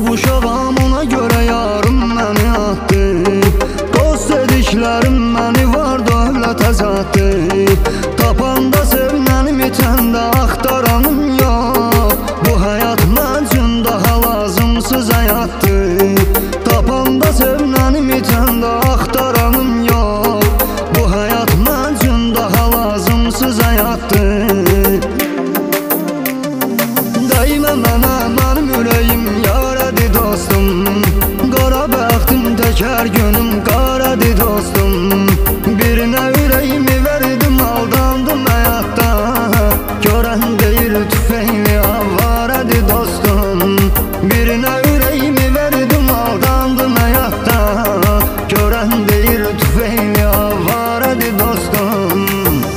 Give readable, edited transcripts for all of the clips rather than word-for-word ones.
uşağam, ona görə yarım məni atdı. Dost dediklərim məni var dövlətə zatdı. Tapanda sevinənim, itəndə axtaranım yox. Bu həyat mən üçün daha lazımsız həyatdır. Tapanda sevinənim, itəndə axtaranım yox. Bu həyat mən üçün daha lazımsız həyatdır. Dəymə mənə, mənim ürəyim yaradı dostum. Qara bəxtim təkər günüm qaradı dostum. Birinə ürəyimi verdim, aldandım həyatda. Görən deyir tüfeğli avaradı dostum. Birinə ürəyimi verdim, aldandım həyatda. Görən deyir tüfeğli avaradı dostum.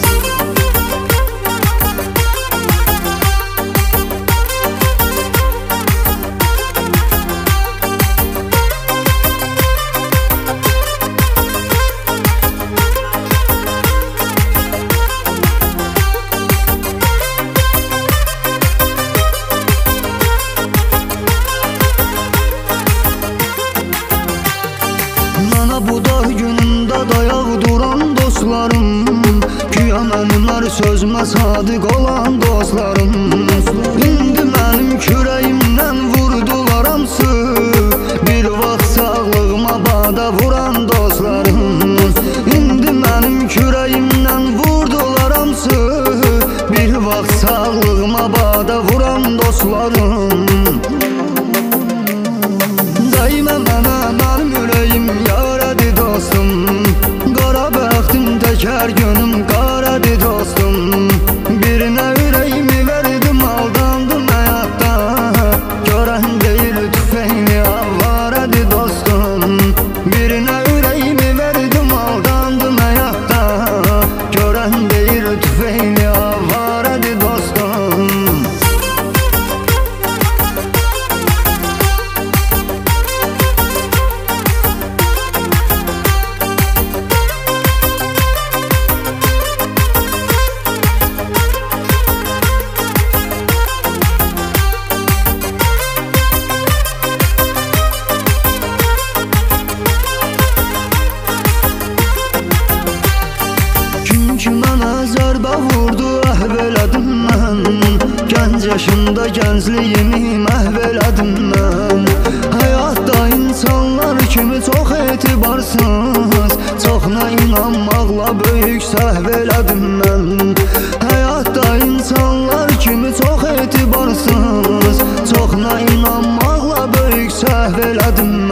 Bu dar günümdə dayaq duran dostlarım, güya mənimlər sözümə sadiq olan dostlarım. İndi mənim kürəyimdən vurdular hamısı, bir vaxt sağlığıma bada vuran dostlarım. İndi mənim kürəyimdən vurdular hamısı, bir vaxt sağlığıma bada vuran dostlarım. Dəymə mənə, mənim ürəyim yaradı dostum. Qara bəxtim təkər günüm qaradı dostum. Birinə ürəyimi verdim, aldandım həyatda. Görən deyir tüfeğli avaradı dostum. Birinə ürəyimi verdim, aldandım həyatda. Görən deyir tüfeğli avaradı dostum. Ki mənə zərbə vurdu, əhv elədim mən. Gənc yaşında gəncliyimi məhv elədim mən. Həyatda insanlar kimi çox etibarsız, çoxuna inanmaqla böyük səhv elədim mən. Həyatda insanlar kimi çox etibarsız, çoxuna inanmaqla böyük səhv elədim mən.